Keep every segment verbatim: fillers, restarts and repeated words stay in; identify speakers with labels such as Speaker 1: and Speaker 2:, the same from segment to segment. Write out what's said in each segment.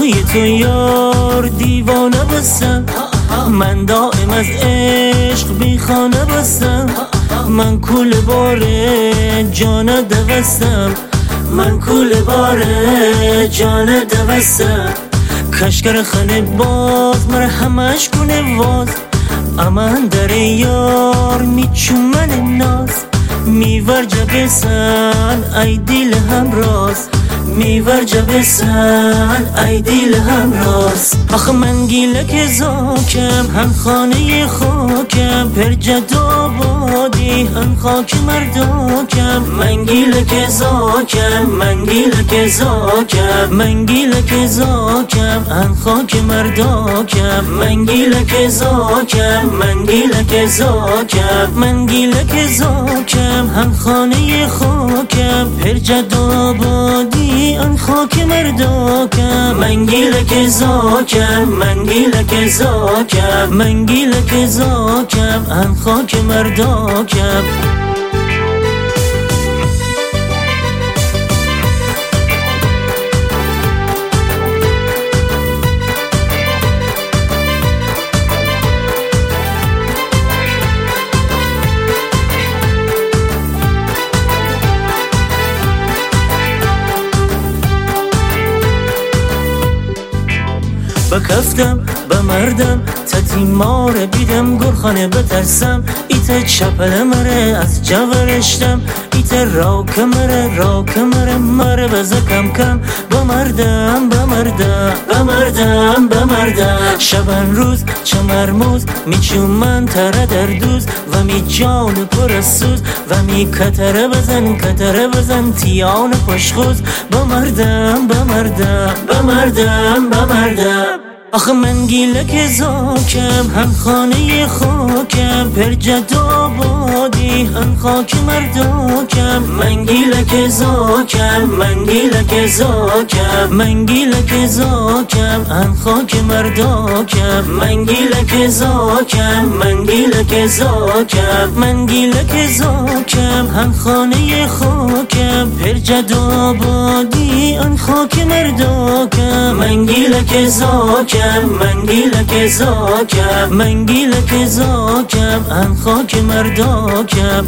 Speaker 1: روی تو یار دیوانه بستم، من دائم از عشق بی خانه بستم، من کول بار جانه دوستم، من کول بار جانه دوستم. کشگر خانه باز مر همش کنه واز، امان در یار میچومن ناز، میور جبسن ای دیل همراز، میور جبسن ای دیل همراز. آخه من گیلک زاکم هم خانه خاکم، پر جد آبادی هم خاک مرداکم، من گیلک زاکم من گیلک زاکم، من گیلک زاکم هم خاک مرداکم، من گیلک زاکم من گیلک زاکم، من گیلک زاکم هم خانه خاکم، پر جد آبادی ان خاک مرداکم، من گیلک زاکم من گیلک زاکم، من گیلک زاکم ان خاک مرداکم. بکفتم بمردم تتیمار بیدم گرخانه بترسم، ایت چپل مره از جورشتم، ایت راک مره راک مره مره بزکم کم، بمردم بمردم بمردم بمردم. شبن روز چمرموز میچومن تره در دوز، و می جان پرسوز و می کتره بزن کتره بزن تیان پشخوز، بمردم بمردم بمردم بمردم. آخه من گیلک زاکم هم خانه خاکم، پر جد آبادی هم خاک مرداکم، من گیلک زاکم من گیلک زاکم، من گیلک زاکم هم خاک مرداکم، من گیلک زاکم من گیلک زاکم، من گیلک زاکم هم خانه خاکم، پر جد آبادی هم خاک مرداکم، من گیلک زاکم من گیلک زاکم، من گیلک زاکم ان خاک مرداکم.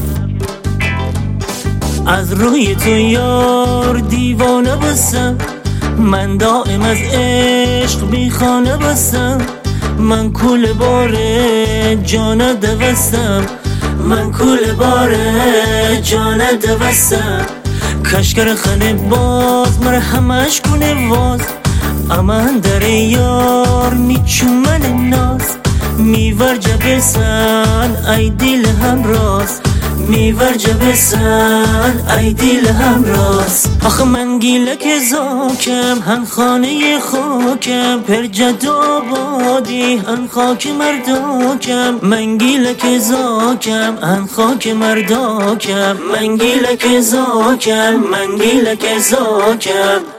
Speaker 1: از روی تو یار دیوانه بستم، من دائم از عشق بی خانه بستم، من کول بار جانه دوستم، من کول بار جانه دوستم. کشگر خانه باز مر همش کنه واز، امان در یار میچومن ناز، میور جبسن ای دیل همراز، میور جبسن ای دیل همراز. آخه من گیلک زاکم هم خانه خاکم، پر جد آبادی هم خاک مرداکم، من گیلک زاکم هم خاک مرداکم، من گیلک زاکم من گیلک زاکم.